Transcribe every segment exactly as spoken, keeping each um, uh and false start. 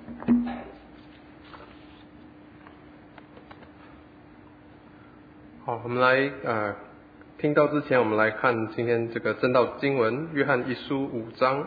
好，我们来呃听到之前，我们来看今天这个正道经文，约翰一书五章。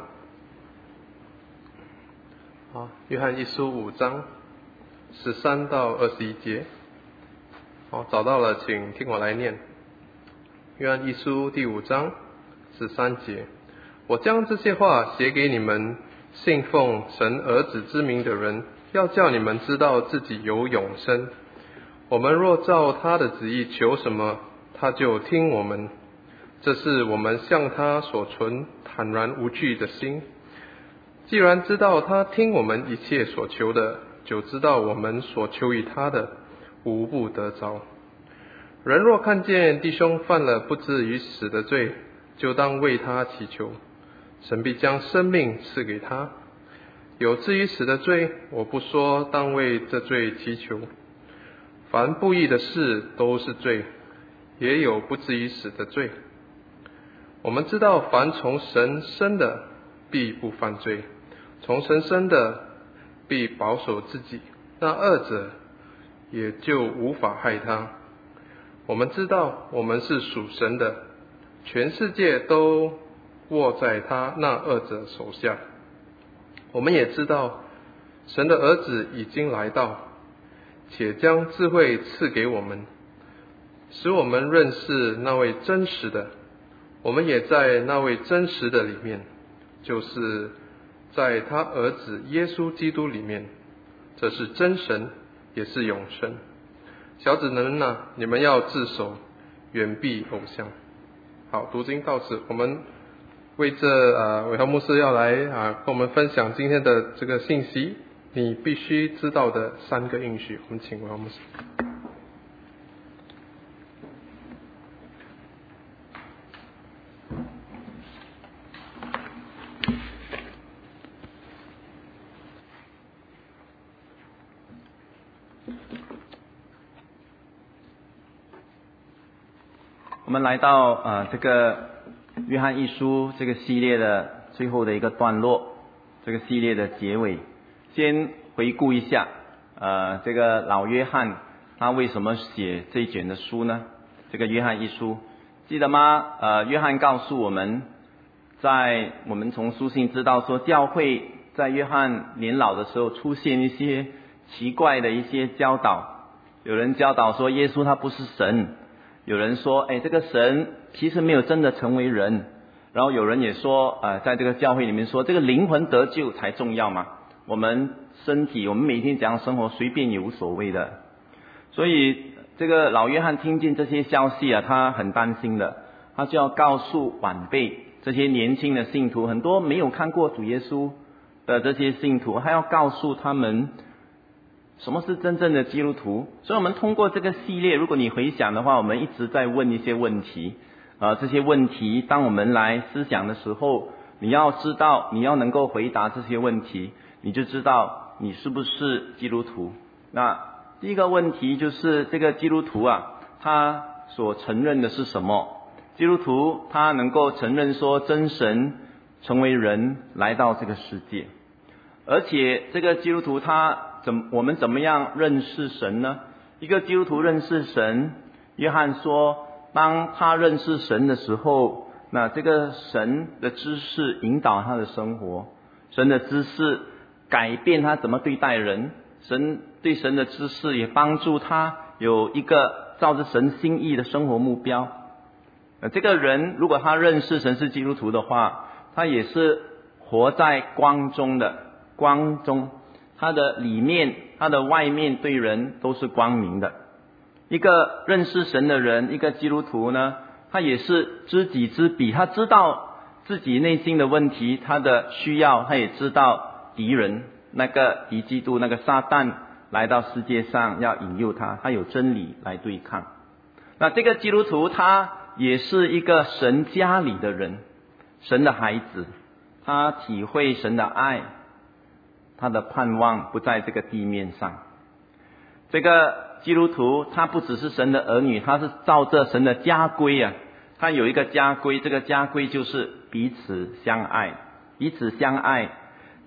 好，约翰一书五章十三到二十一节。好，找到了，请听我来念。约翰一书第五章十三节：我将这些话写给你们信奉神儿子之名的人，要叫你们知道自己有永生。我们若照他的旨意求什么，他就听我们。这是我们向他所存坦然无惧的心。既然知道他听我们一切所求的，就知道我们所求于他的无不得着。人若看见弟兄犯了不至于死的罪，就当为他祈求，神必将生命赐给他。有至于死的罪，我不说当为这罪祈求。凡不义的事都是罪，也有不至于死的罪。我们知道，凡从神生的，必不犯罪；从神生的，必保守自己。那二者也就无法害他。我们知道，我们是属神的，全世界都握在他那二者手下。我们也知道，神的儿子已经来到，且将智慧赐给我们，使我们认识那位真实的。我们也在那位真实的里面，就是在他儿子耶稣基督里面。这是真神，也是永生。小子们啊，你们要自守，远避偶像。好，读经到此，我们为这呃伟豪牧师要来啊跟我们分享今天的这个信息，你必须知道的三个应许。我们请伟豪牧师。 我们来到呃这个约翰一书这个系列的最后的一个段落，这个系列的结尾。先回顾一下呃这个老约翰他为什么写这一卷的书呢？这个约翰一书记得吗？呃约翰告诉我们，在我们从书信知道说，教会在约翰年老的时候出现一些奇怪的一些教导。有人教导说耶稣他不是神，有人说哎这个神其实没有真的成为人，然后有人也说呃在这个教会里面说这个灵魂得救才重要嘛，我们身体我们每天怎样生活随便也无所谓的。所以这个老约翰听见这些消息啊，他很担心的，他就要告诉晚辈这些年轻的信徒，很多没有看过主耶稣的这些信徒，他要告诉他们什么是真正的基督徒。所以我们通过这个系列，如果你回想的话，我们一直在问一些问题呃，这些问题当我们来思想的时候，你要知道，你要能够回答这些问题，你就知道你是不是基督徒。那第一个问题就是这个基督徒啊，他所承认的是什么？基督徒他能够承认说真神成为人来到这个世界，而且这个基督徒他怎我们怎么样认识神呢？一个基督徒认识神，约翰说当他认识神的时候，那这个神的知识引导他的生活，神的知识改变他怎么对待人，神对神的知识也帮助他有一个照着神心意的生活目标。这个人如果他认识神是基督徒的话，他也是活在光中的，光中他的里面他的外面对人都是光明的。一个认识神的人，一个基督徒呢，他也是知己知彼，他知道自己内心的问题，他的需要，他也知道敌人那个敌基督那个撒旦来到世界上要引诱他，他有真理来对抗。那这个基督徒他也是一个神家里的人，神的孩子，他体会神的爱，他的盼望不在这个地面上。这个基督徒他不只是神的儿女，他是照着神的家规啊，他有一个家规，这个家规就是彼此相爱，彼此相爱。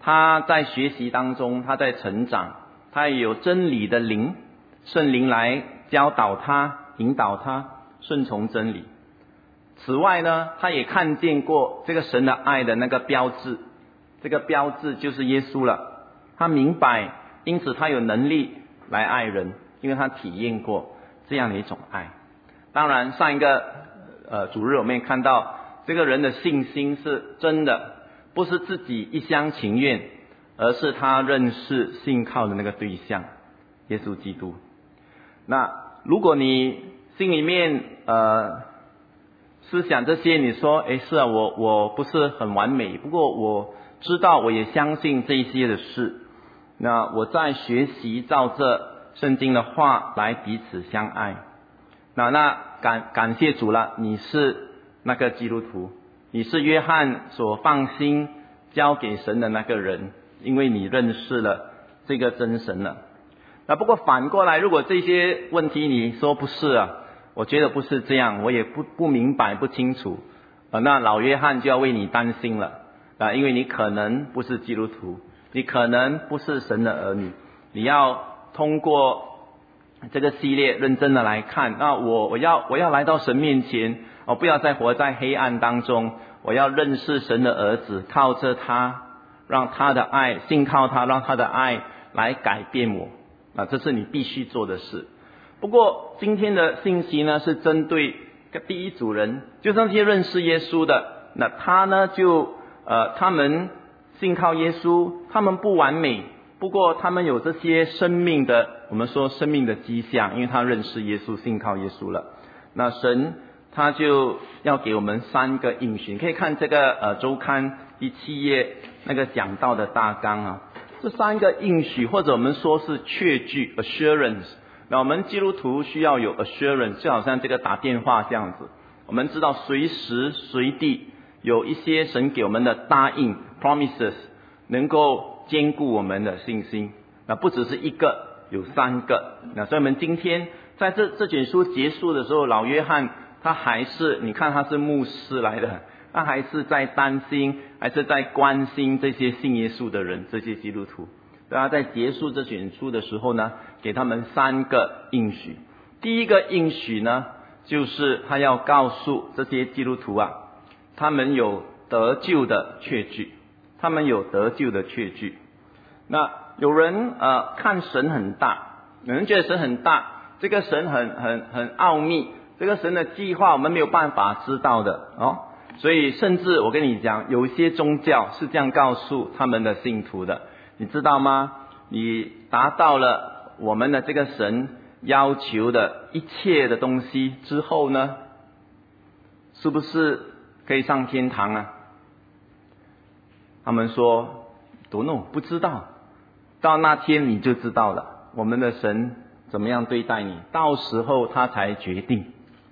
他在学习当中，他在成长，他也有真理的灵，圣灵来教导他，引导他顺从真理。此外呢，他也看见过这个神的爱的那个标志，这个标志就是耶稣了。他明白，因此他有能力来爱人，因为他体验过这样的一种爱。当然上一个呃主日我们也看到，这个人的信心是真的，不是自己一厢情愿，而是他认识信靠的那个对象耶稣基督。那如果你心里面呃思想这些，你说诶是啊，我我不是很完美，不过我知道，我也相信这一些的事，那我在学习照着圣经的话来彼此相爱。那那感感谢主了，你是那个基督徒，你是约翰所放心交给神的那个人，因为你认识了这个真神了。那不过反过来，如果这些问题你说不是啊，我觉得不是这样，我也不不明白不清楚，呃，那老约翰就要为你担心了啊，因为你可能不是基督徒，你可能不是神的儿女，你要通过这个系列认真的来看，那我我要我要来到神面前，我不要再活在黑暗当中，我要认识神的儿子，靠着他，让他的爱，信靠他，让他的爱来改变我啊，这是你必须做的事。不过今天的信息呢，是针对第一组人，就是那些认识耶稣的，那他呢就呃他们信靠耶稣，他们不完美，不过他们有这些生命的，我们说生命的迹象，因为他认识耶稣，信靠耶稣了。那神他就要给我们三个应许，你可以看这个呃周刊第七页那个讲道的大纲啊，这三个应许或者我们说是确据 assurance。那我们基督徒需要有 assurance， 就好像这个打电话这样子，我们知道随时随地有一些神给我们的答应 promises 能够坚固我们的信心。那不只是一个，有三个。那所以我们今天在这这卷书结束的时候，老约翰他还是，你看他是牧师来的，他还是在担心，还是在关心这些信耶稣的人，这些基督徒。他在结束这卷书的时候呢，给他们三个应许。第一个应许呢，就是他要告诉这些基督徒啊，他们有得救的确据，他们有得救的确据。那有人呃看神很大，有人觉得神很大，这个神很很很奥秘，这个神的计划我们没有办法知道的哦。所以甚至我跟你讲，有一些宗教是这样告诉他们的信徒的。你知道吗？你达到了我们的这个神要求的一切的东西之后呢，是不是可以上天堂啊？他们说 don't know， 不知道，到那天你就知道了，我们的神怎么样对待你，到时候他才决定。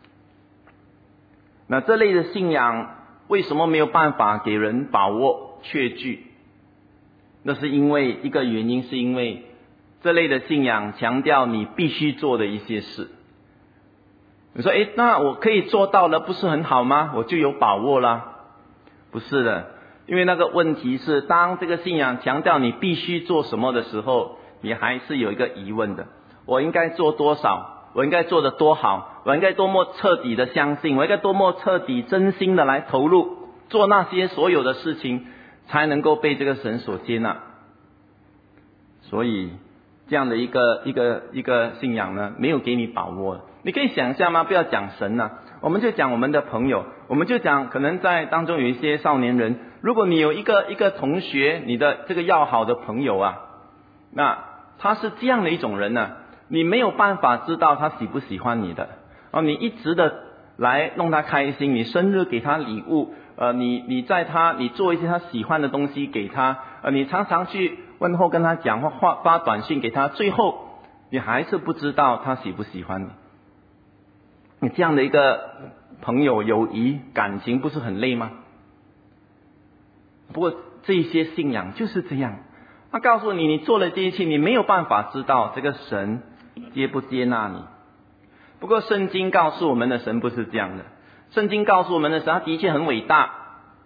那这类的信仰为什么没有办法给人把握确据？那是因为一个原因，是因为这类的信仰强调你必须做的一些事。你说诶，那我可以做到了，不是很好吗？我就有把握啦。不是的，因为那个问题是，当这个信仰强调你必须做什么的时候，你还是有一个疑问的，我应该做多少，我应该做得多好，我应该多么彻底的相信，我应该多么彻底真心的来投入做那些所有的事情，才能够被这个神所接纳。所以这样的一个一个一个信仰呢，没有给你把握。你可以想象吗？不要讲神啊，我们就讲我们的朋友，我们就讲可能在当中有一些少年人，如果你有一个一个同学，你的这个要好的朋友啊，那他是这样的一种人呢、啊，你没有办法知道他喜不喜欢你的哦，你一直的来弄他开心，你生日给他礼物，呃，你你在他你做一些他喜欢的东西给他，呃，你常常去问候跟他讲话，发发短信给他，最后你还是不知道他喜不喜欢你。你这样的一个朋友友谊感情不是很累吗？不过这些信仰就是这样，他告诉你，你做了这一切，你没有办法知道这个神接不接纳你。不过圣经告诉我们的神不是这样的，圣经告诉我们的神，他的确很伟大，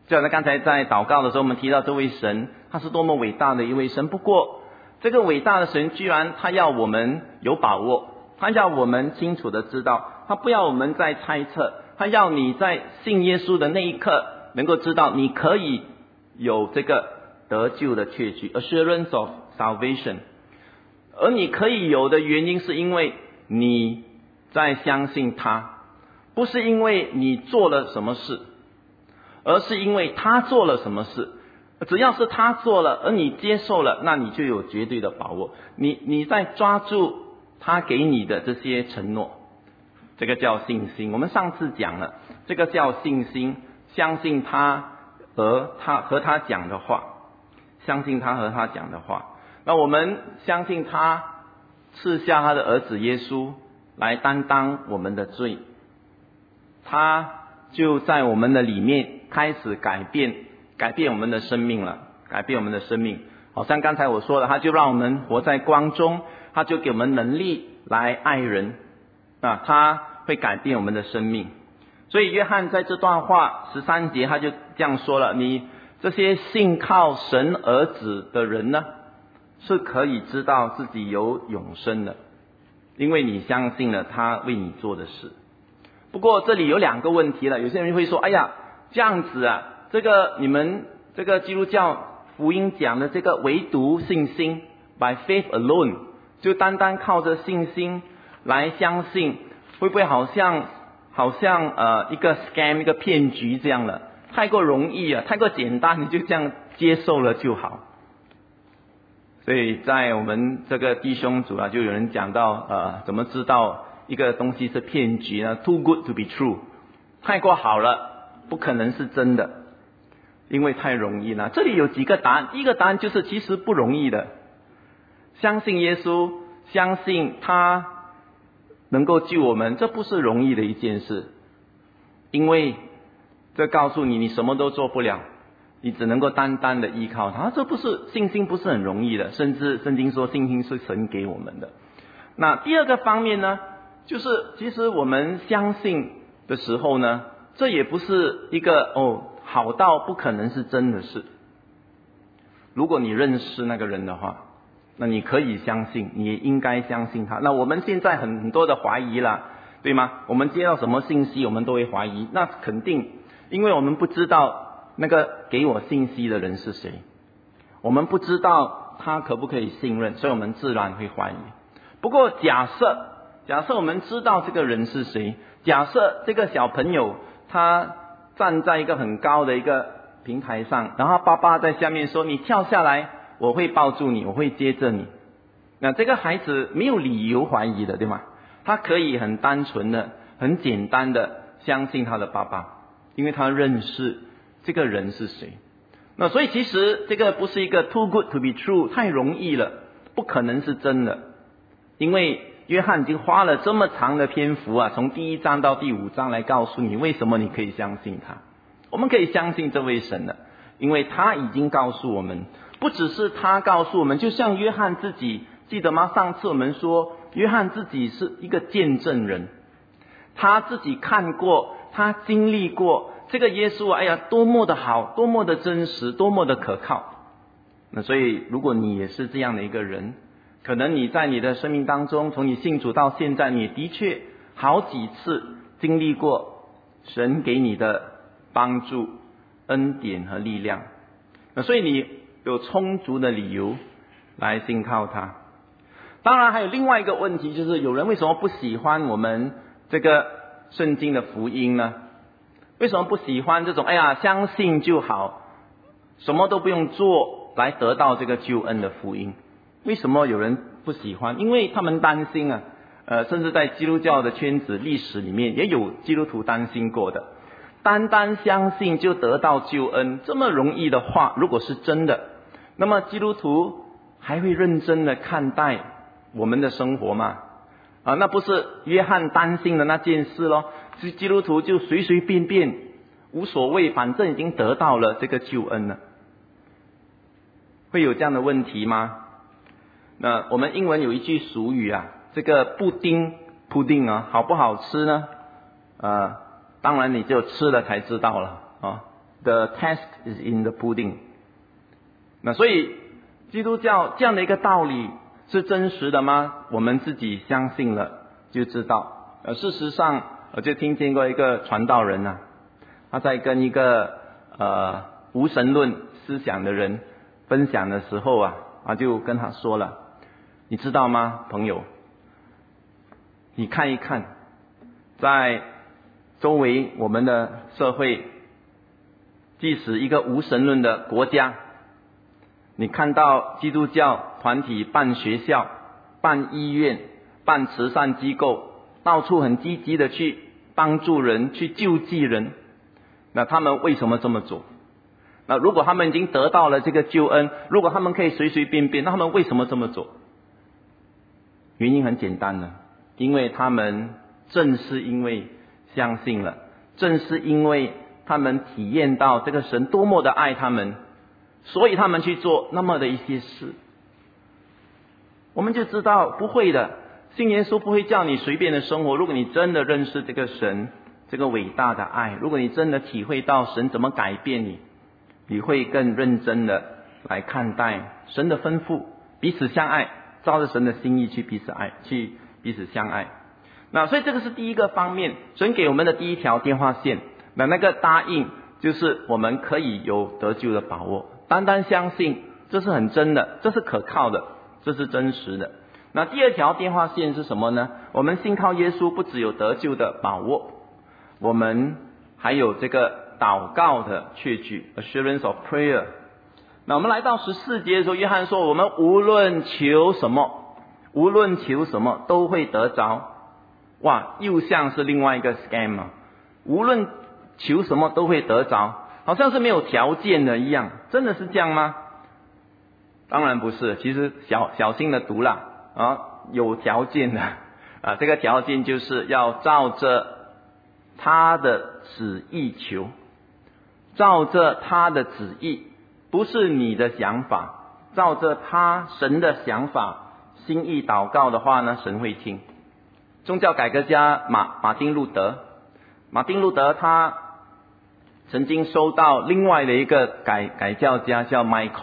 就好像刚才在祷告的时候，我们提到这位神，他是多么伟大的一位神。不过，这个伟大的神居然他要我们有把握，他要我们清楚的知道，他不要我们再猜测，他要你在信耶稣的那一刻能够知道你可以有这个得救的确据 assurance of salvation。 而你可以有的原因是因为你在相信他，不是因为你做了什么事，而是因为他做了什么事。只要是他做了，而你接受了，那你就有绝对的把握。你你在抓住他给你的这些承诺，这个叫信心。我们上次讲了，这个叫信心，相信他和他和他讲的话，相信他和他讲的话。那我们相信他赐下他的儿子耶稣来担当我们的罪，他就在我们的里面开始改变改变我们的生命了，改变我们的生命。好像刚才我说的，他就让我们活在光中，他就给我们能力来爱人啊，他会改变我们的生命。所以约翰在这段话十三节他就这样说了，你这些信靠神儿子的人呢，是可以知道自己有永生的，因为你相信了他为你做的事。不过这里有两个问题了，有些人会说，哎呀，这样子啊，这个你们这个基督教福音讲的这个唯独信心 by faith alone， 就单单靠着信心来相信，会不会好像好像呃一个 scam 一个骗局这样了？太过容易啊，太过简单，你就这样接受了就好。所以在我们这个弟兄组啊，就有人讲到呃怎么知道一个东西是骗局呢？ Too good to be true， 太过好了，不可能是真的，因为太容易了。这里有几个答案，第一个答案就是其实不容易的。相信耶稣，相信他能够救我们，这不是容易的一件事，因为这告诉你你什么都做不了，你只能够单单的依靠他。这不是信心，不是很容易的，甚至圣经说信心是神给我们的。那第二个方面呢，就是其实我们相信的时候呢，这也不是一个哦好到不可能是真的事。如果你认识那个人的话，那你可以相信，你也应该相信他。那我们现在很多的怀疑啦，对吗？我们接到什么信息我们都会怀疑，那肯定因为我们不知道那个给我信息的人是谁，我们不知道他可不可以信任，所以我们自然会怀疑。不过假设假设我们知道这个人是谁，假设这个小朋友他站在一个很高的一个平台上，然后爸爸在下面说，你跳下来我会抱住你，我会接着你。那这个孩子没有理由怀疑的，对吗？他可以很单纯的很简单的相信他的爸爸，因为他认识这个人是谁。那所以其实这个不是一个 too good to be true， 太容易了，不可能是真的。因为约翰已经花了这么长的篇幅啊，从第一章到第五章来告诉你为什么你可以相信他。我们可以相信这位神的，因为他已经告诉我们，不只是他告诉我们，就像约翰自己，记得吗？上次我们说约翰自己是一个见证人，他自己看过，他经历过这个耶稣，哎呀，多么的好，多么的真实，多么的可靠。那所以如果你也是这样的一个人，可能你在你的生命当中，从你信主到现在，你的确好几次经历过神给你的帮助、恩典和力量，那所以你有充足的理由来信靠他。当然还有另外一个问题，就是有人为什么不喜欢我们这个圣经的福音呢？为什么不喜欢这种哎呀相信就好，什么都不用做来得到这个救恩的福音？为什么有人不喜欢？因为他们担心啊，呃，甚至在基督教的圈子历史里面也有基督徒担心过的，单单相信就得到救恩，这么容易的话，如果是真的，那么基督徒还会认真的看待我们的生活吗？啊，那不是约翰担心的那件事咯。基督徒就随随便便无所谓，反正已经得到了这个救恩了，会有这样的问题吗？那我们英文有一句俗语啊，这个布丁 pudding 啊，好不好吃呢？呃，当然你只有吃了才知道了啊。 The test is in the pudding。那所以基督教这样的一个道理是真实的吗？我们自己相信了就知道。呃，事实上我就听见过一个传道人啊，他在跟一个呃无神论思想的人分享的时候啊，他就跟他说了，你知道吗，朋友，你看一看，在周围我们的社会，即使一个无神论的国家，你看到基督教团体办学校、办医院、办慈善机构，到处很积极的去帮助人、去救济人，那他们为什么这么做？那如果他们已经得到了这个救恩，如果他们可以随随便便，那他们为什么这么做？原因很简单了，因为他们正是因为相信了，正是因为他们体验到这个神多么的爱他们，所以他们去做那么的一些事。我们就知道不会的，信耶稣不会叫你随便的生活。如果你真的认识这个神，这个伟大的爱，如果你真的体会到神怎么改变你，你会更认真的来看待神的吩咐，彼此相爱，照着神的心意去彼此爱，去彼此相爱。那所以这个是第一个方面，神给我们的第一条电话线。那那个答应就是我们可以有得救的把握，单单相信，这是很真的，这是可靠的，这是真实的。那第二条电话线是什么呢？我们信靠耶稣不只有得救的把握，我们还有这个祷告的确据 assurance of prayer。 那我们来到十四节的时候，约翰说我们无论求什么，无论求什么都会得着。哇，又像是另外一个 scam 啊！无论求什么都会得着，好像是没有条件的一样，真的是这样吗？当然不是，其实小小心的读啦啊，有条件的啊，这个条件就是要照着他的旨意求，照着他的旨意，不是你的想法，照着他神的想法心意祷告的话呢，神会听。宗教改革家马马丁路德，马丁路德他曾经收到另外的一个改改教家叫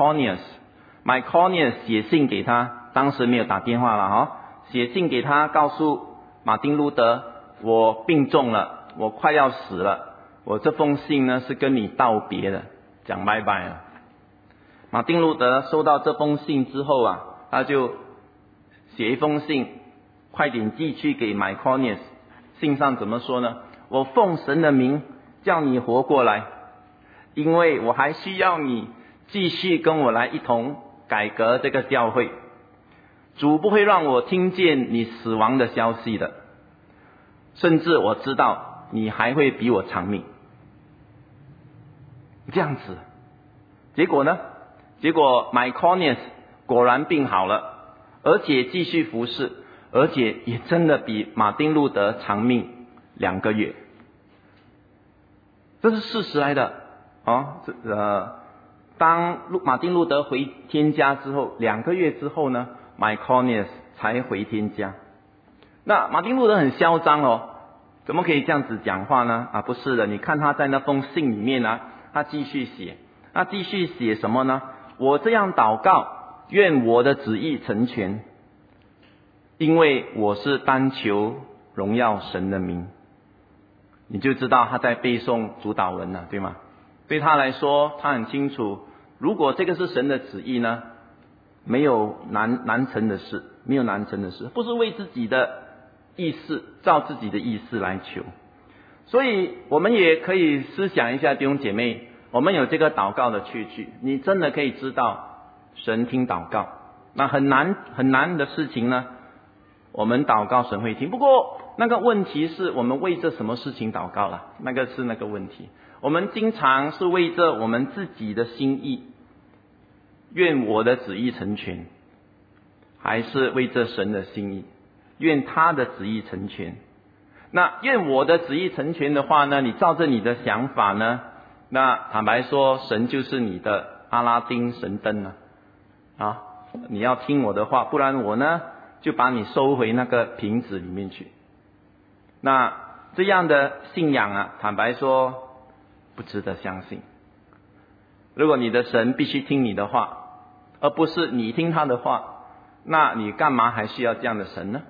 Myconius，Myconius 写信给他，当时没有打电话了哈，写信给他，告诉马丁路德，我病重了，我快要死了，我这封信呢是跟你道别的，讲拜拜了。马丁路德收到这封信之后啊，他就写一封信，快点寄去给 Myconius。 信上怎么说呢？我奉神的名叫你活过来，因为我还需要你继续跟我来一同改革这个教会。主不会让我听见你死亡的消息的，甚至我知道你还会比我长命。这样子，结果呢？结果 Myconius 果然病好了，而且继续服侍，而且也真的比马丁路德长命两个月。这是事实来的啊！这呃，当马丁路德回天家之后，两个月之后呢 ，Myconius 才回天家。那马丁路德很嚣张哦，怎么可以这样子讲话呢？啊，不是的，你看他在那封信里面呢，他继续写，他继续写什么呢？我这样祷告，愿我的旨意成全，因为我是单求荣耀神的名。你就知道他在背诵主祷文了，对吗？对他来说，他很清楚，如果这个是神的旨意呢，没有难难成的事，没有难成的事，不是为自己的意思，照自己的意思来求。所以我们也可以思想一下，弟兄姐妹，我们有这个祷告的确据，你真的可以知道神听祷告。那很难很难的事情呢，我们祷告神会听。不过那个问题是我们为着什么事情祷告了？那个是那个问题。我们经常是为着我们自己的心意，愿我的旨意成全，还是为着神的心意，愿他的旨意成全？那愿我的旨意成全的话呢，你照着你的想法呢，那坦白说，神就是你的阿拉丁神灯啊！啊，你要听我的话，不然我呢就把你收回那个瓶子里面去。那这样的信仰啊，坦白说不值得相信如果你的神必须听你的话，而不是你听他的话，那你干嘛还需要这样的神呢？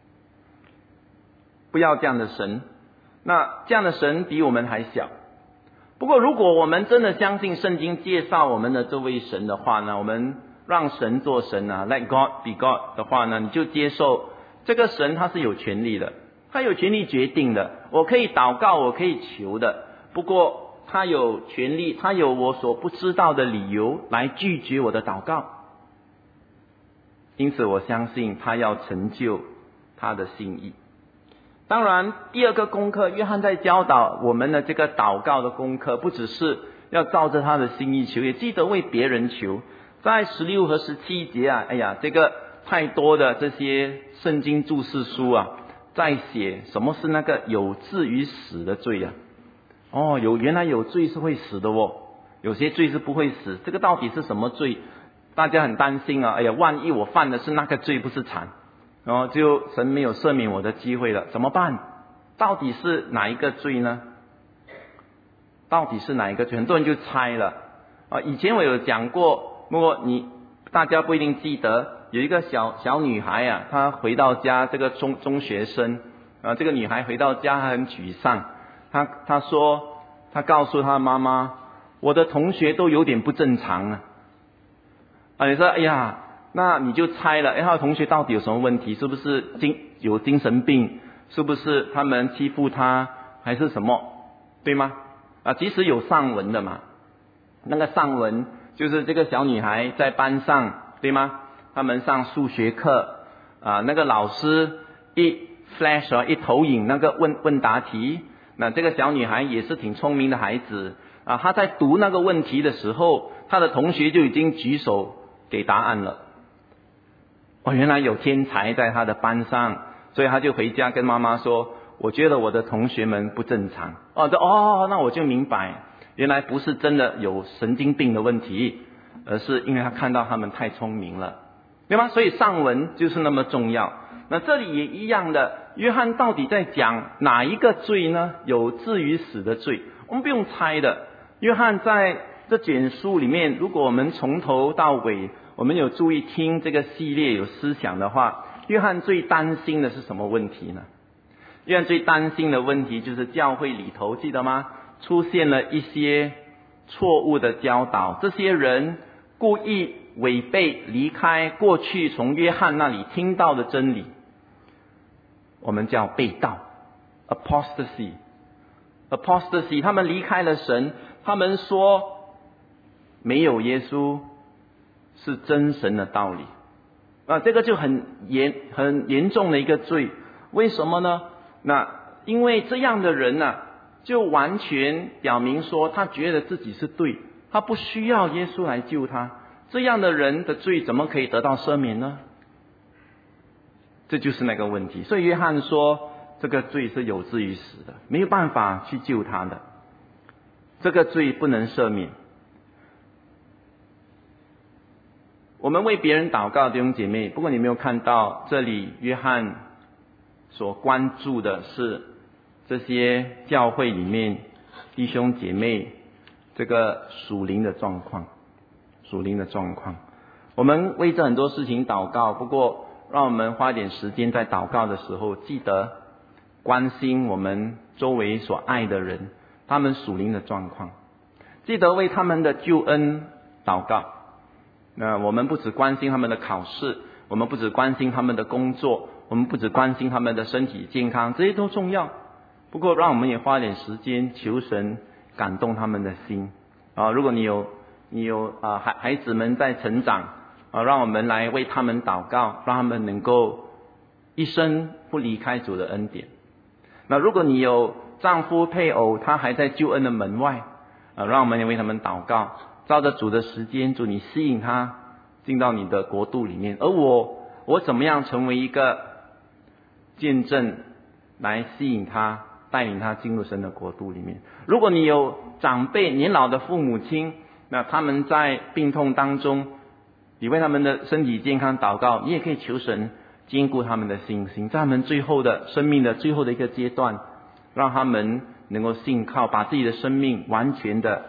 不要这样的神，那这样的神比我们还小。不过如果我们真的相信圣经介绍我们的这位神的话呢，我们让神做神啊 ，Let God be God 的话呢，你就接受这个神他是有权利的，他有权利决定的，我可以祷告，我可以求的，不过他有权利，他有我所不知道的理由来拒绝我的祷告。因此我相信他要成就他的心意。当然第二个功课，约翰在教导我们的这个祷告的功课，不只是要照着他的心意求，也记得为别人求。在十六和十七节啊，哎呀，这个太多的这些圣经注释书啊，在写什么是那个有至于死的罪啊。哦，有原来有罪是会死的哦，有些罪是不会死，这个到底是什么罪？大家很担心啊，哎呀，万一我犯的是那个罪，不是惨，然后就神没有赦免我的机会了，怎么办？到底是哪一个罪呢？到底是哪一个罪？很多人就猜了啊。以前我有讲过，不过你大家不一定记得，有一个小小女孩啊，她回到家，这个中中学生啊，这个女孩回到家她很沮丧，她她说，她告诉她妈妈，我的同学都有点不正常啊。啊，你说，哎呀，那你就猜了，哎，他的同学到底有什么问题？是不是精有精神病？是不是他们欺负他，还是什么？对吗？啊，其实有上文的嘛。那个上文就是这个小女孩在班上，对吗？他们上数学课啊，那个老师一 flash 啊，一投影那个问问答题，那这个小女孩也是挺聪明的孩子啊，她在读那个问题的时候，她的同学就已经举手给答案了。哦，原来有天才在她的班上，所以她就回家跟妈妈说，我觉得我的同学们不正常。哦，这哦，那我就明白，原来不是真的有神经病的问题，而是因为她看到他们太聪明了，对吗？所以上文就是那么重要。那这里也一样的，约翰到底在讲哪一个罪呢？有至于死的罪，我们不用猜的。约翰在这卷书里面，如果我们从头到尾我们有注意听这个系列有思想的话，约翰最担心的是什么问题呢？约翰最担心的问题就是教会里头，记得吗？出现了一些错误的教导，这些人故意违背离开过去从约翰那里听到的真理，我们叫背道 apostasy apostasy 他们离开了神，他们说没有耶稣是真神的道理啊，这个就很严很严重的一个罪。为什么呢？那因为这样的人呢、啊，就完全表明说他觉得自己是对，他不需要耶稣来救他。这样的人的罪怎么可以得到赦免呢？这就是那个问题。所以约翰说这个罪是有至于死的，没有办法去救他的，这个罪不能赦免。我们为别人祷告，弟兄姐妹，不过你没有看到这里约翰所关注的是这些教会里面弟兄姐妹这个属灵的状况，属灵的状况。我们为这很多事情祷告，不过让我们花点时间在祷告的时候，记得关心我们周围所爱的人，他们属灵的状况，记得为他们的救恩祷告。那我们不只关心他们的考试，我们不只关心他们的工作，我们不只关心他们的身体健康，这些都重要。不过让我们也花点时间求神感动他们的心啊！如果你有你有啊孩孩子们在成长啊，让我们来为他们祷告，让他们能够一生不离开主的恩典。那如果你有丈夫配偶，他还在救恩的门外啊，让我们也为他们祷告。照着主的时间，主你吸引他进到你的国度里面，而我我怎么样成为一个见证来吸引他，带领他进入神的国度里面。如果你有长辈年老的父母亲，那他们在病痛当中，你为他们的身体健康祷告，你也可以求神坚固他们的信心，在他们最后的生命的最后的一个阶段，让他们能够信靠，把自己的生命完全的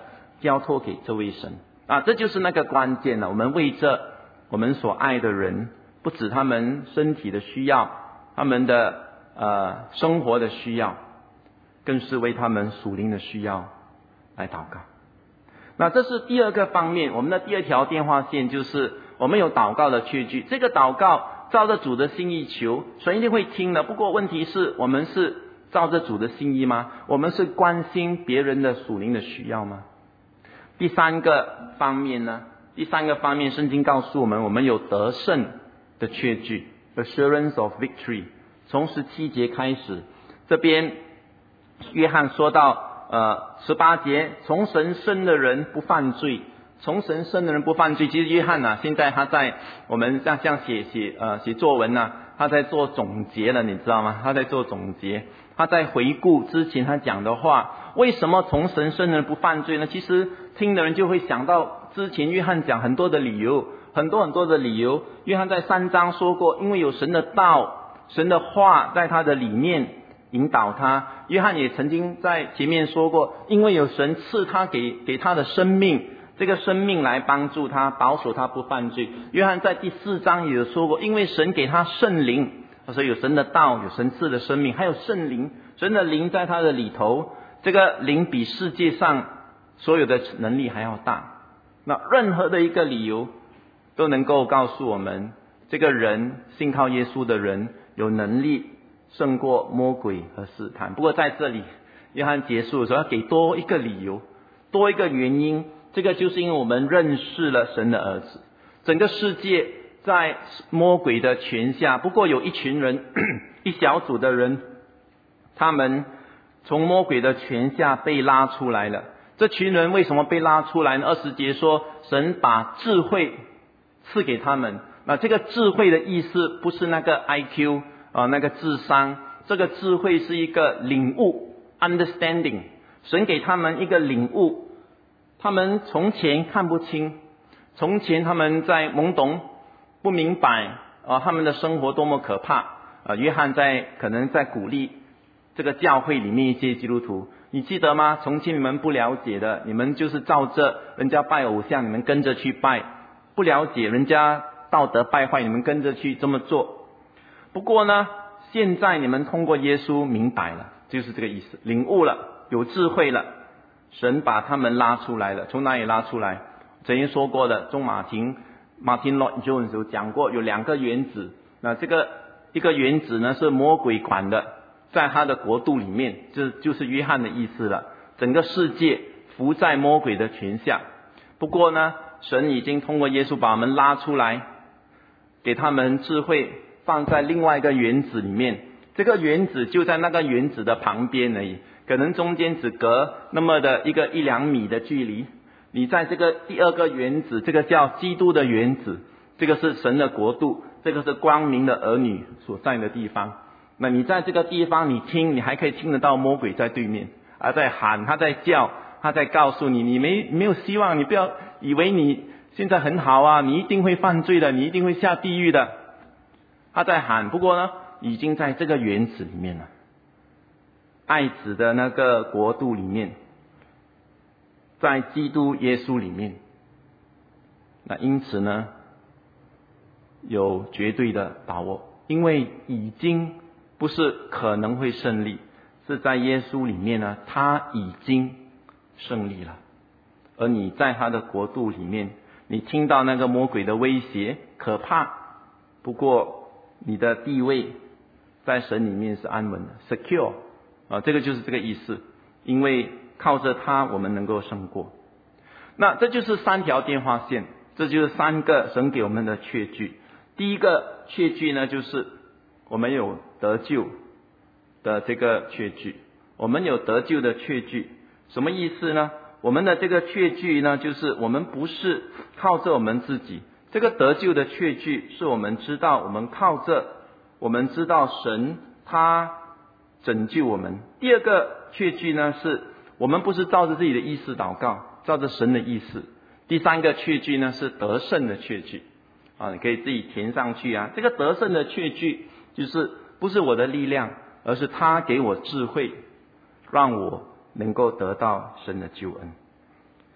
交托给这位神啊，这就是那个关键了。我们为着我们所爱的人，不止他们身体的需要，他们的呃生活的需要，更是为他们属灵的需要来祷告。那这是第二个方面，我们的第二条电话线就是我们有祷告的确据。这个祷告照着主的心意求，神一定会听的。不过问题是我们是照着主的心意吗？我们是关心别人的属灵的需要吗？第三个方面呢？第三个方面，圣经告诉我们，我们有得胜的确据 ，assurance of victory。从十七节开始，这边约翰说到。呃，十八节，从神生的人不犯罪，从神生的人不犯罪。其实约翰啊，现在他在我们像像写写呃写作文啊，他在做总结了，你知道吗？他在做总结，他在回顾之前他讲的话。为什么从神生的人不犯罪呢？其实听的人就会想到之前约翰讲很多的理由，很多很多的理由。约翰在三章说过，因为有神的道，神的话在他的里面引导他。约翰也曾经在前面说过，因为有神赐他给给他的生命，这个生命来帮助他，保守他不犯罪。约翰在第四章也有说过，因为神给他圣灵，所以有神的道，有神赐的生命，还有圣灵，神的灵在他的里头，这个灵比世界上所有的能力还要大。那任何的一个理由都能够告诉我们，这个人信靠耶稣的人有能力胜过魔鬼和试探。不过在这里约翰结束的时候要给多一个理由，多一个原因，这个就是因为我们认识了神的儿子。整个世界在魔鬼的权下，不过有一群人一小组的人，他们从魔鬼的权下被拉出来了。这群人为什么被拉出来呢？二十节说神把智慧赐给他们。那这个智慧的意思不是那个 I Q啊，那个智商，这个智慧是一个领悟 understanding。 神给他们一个领悟，他们从前看不清，从前他们在懵懂不明白啊，他们的生活多么可怕啊！约翰在可能在鼓励这个教会里面一些基督徒，你记得吗？从前你们不了解的，你们就是照着人家拜偶像，你们跟着去拜，不了解人家道德败坏，你们跟着去这么做。不过呢，现在你们通过耶稣明白了，就是这个意思，领悟了，有智慧了，神把他们拉出来了。从哪里拉出来？曾经说过的，中马丁 Martin Lloyd Jones 有讲过，有两个原子。那这个一个原子呢是魔鬼管的，在他的国度里面，这就是约翰的意思了。整个世界伏在魔鬼的权下。不过呢，神已经通过耶稣把我们拉出来，给他们智慧，放在另外一个原子里面。这个原子就在那个原子的旁边而已，可能中间只隔那么的一个一两米的距离。你在这个第二个原子，这个叫基督的原子，这个是神的国度，这个是光明的儿女所在的地方。那你在这个地方，你听，你还可以听得到魔鬼在对面，他在喊，他在叫，他在告诉你，你没没有希望，你不要以为你现在很好啊，你一定会犯罪的，你一定会下地狱的。他在喊，不过呢，已经在这个原子里面了，爱子的那个国度里面，在基督耶稣里面。那因此呢，有绝对的把握，因为已经不是可能会胜利，是在耶稣里面呢，他已经胜利了。而你在他的国度里面，你听到那个魔鬼的威胁可怕，不过你的地位在神里面是安稳的 secure 啊，这个就是这个意思。因为靠着他我们能够胜过。那这就是三条电话线，这就是三个神给我们的确据。第一个确据呢，就是我们有得救的这个确据。我们有得救的确据什么意思呢？我们的这个确据呢，就是我们不是靠着我们自己，这个得救的确据是我们知道，我们靠着我们知道神他拯救我们。第二个确据呢，是我们不是照着自己的意思祷告，照着神的意思。第三个确据呢，是得胜的确据啊，你可以自己填上去啊。这个得胜的确据就是不是我的力量，而是他给我智慧，让我能够得到神的救恩。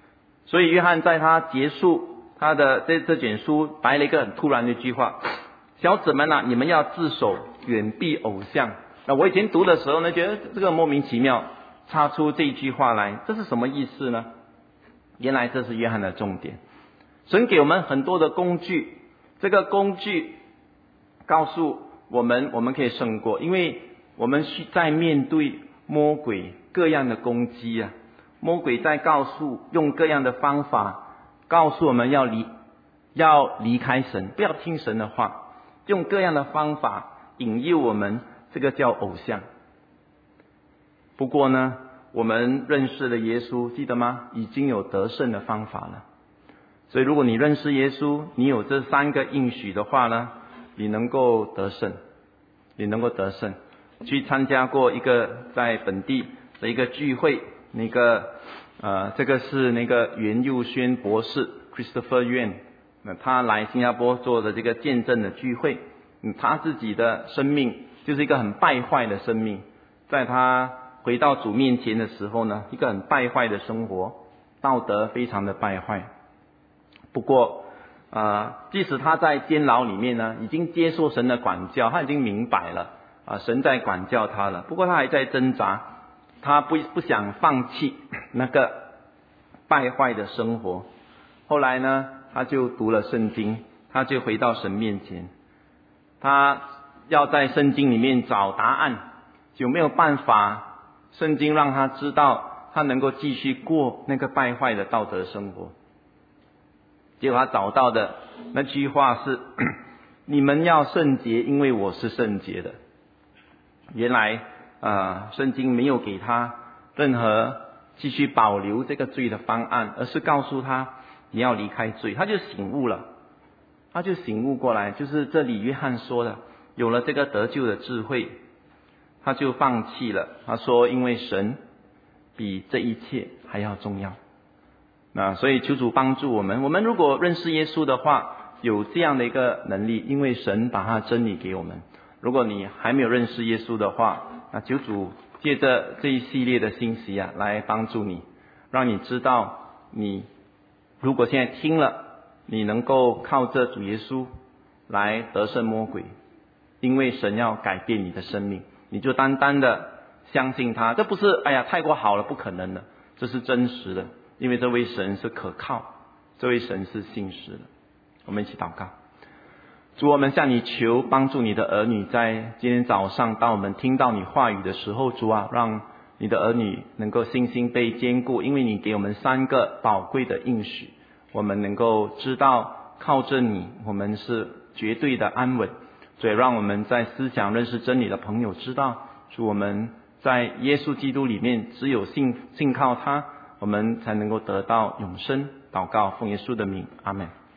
所以约翰在他结束他的这这卷书，来了一个很突然的一句话：小子们啊，你们要自守，远避偶像。那我以前读的时候呢，觉得这个莫名其妙，插出这句话来，这是什么意思呢？原来这是约翰的重点。神给我们很多的工具，这个工具告诉我们，我们可以胜过，因为我们是在面对魔鬼各样的攻击啊。魔鬼在告诉，用各样的方法告诉我们要离要离开神，不要听神的话，用各样的方法引诱我们，这个叫偶像。不过呢，我们认识了耶稣，记得吗？已经有得胜的方法了。所以如果你认识耶稣，你有这三个应许的话呢，你能够得胜，你能够得胜。去参加过一个在本地的一个聚会，那个呃，这个是那个袁佑轩博士 Christopher Yuan， 那他来新加坡做的这个见证的聚会，嗯，他自己的生命就是一个很败坏的生命，在他回到主面前的时候呢，一个很败坏的生活，道德非常的败坏。不过呃，即使他在监牢里面呢，已经接受神的管教，他已经明白了啊，神在管教他了。不过他还在挣扎，他不不想放弃那个败坏的生活。后来呢，他就读了圣经，他就回到神面前，他要在圣经里面找答案，有没有办法圣经让他知道他能够继续过那个败坏的道德生活。结果他找到的那句话是你们要圣洁，因为我是圣洁的。原来呃，圣经没有给他任何继续保留这个罪的方案，而是告诉他你要离开罪。他就醒悟了，他就醒悟过来，就是这里约翰说的，有了这个得救的智慧，他就放弃了。他说因为神比这一切还要重要。那所以求主帮助我们，我们如果认识耶稣的话，有这样的一个能力，因为神把他真理给我们。如果你还没有认识耶稣的话，那求主借着这一系列的信息啊，来帮助你，让你知道，你如果现在听了，你能够靠着主耶稣来得胜魔鬼，因为神要改变你的生命，你就单单的相信他。这不是哎呀太过好了，不可能的，这是真实的，因为这位神是可靠，这位神是信实的。我们一起祷告。主，我们向你求帮助你的儿女，在今天早上当我们听到你话语的时候，主啊，让你的儿女能够信心被坚固，因为你给我们三个宝贵的应许，我们能够知道靠着你我们是绝对的安稳。所以让我们在思想认识真理的朋友知道，主，我们在耶稣基督里面只有信信靠他，我们才能够得到永生。祷告奉耶稣的名，阿们。